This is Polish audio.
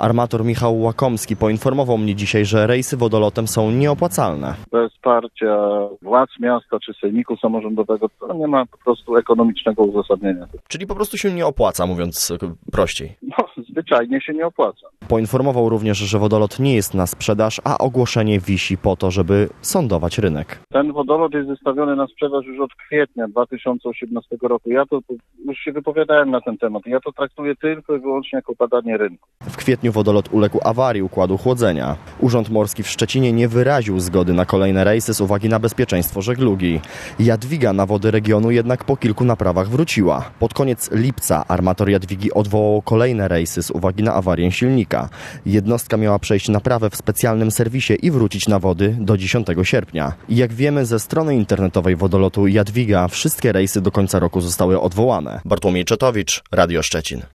Armator Michał Łakomski poinformował mnie dzisiaj, że rejsy wodolotem są nieopłacalne. Bez wsparcia władz miasta czy sejmiku samorządowego to nie ma po prostu ekonomicznego uzasadnienia. Czyli po prostu się nie opłaca, mówiąc prościej. Zwyczajnie się nie opłaca. Poinformował również, że wodolot nie jest na sprzedaż, a ogłoszenie wisi po to, żeby sondować rynek. Ten wodolot jest wystawiony na sprzedaż już od kwietnia 2018 roku. Ja to już się wypowiadałem na ten temat. Ja to traktuję tylko i wyłącznie jako badanie rynku. W kwietniu wodolot uległ awarii układu chłodzenia. Urząd Morski w Szczecinie nie wyraził zgody na kolejne rejsy z uwagi na bezpieczeństwo żeglugi. Jadwiga na wody regionu jednak po kilku naprawach wróciła. Pod koniec lipca armator Jadwigi odwołał kolejne rejsy z uwagi na awarię silnika. Jednostka miała przejść naprawę w specjalnym serwisie i wrócić na wody do 10 sierpnia. I jak wiemy ze strony internetowej wodolotu Jadwiga, wszystkie rejsy do końca roku zostały odwołane. Bartłomiej Czetowicz, Radio Szczecin.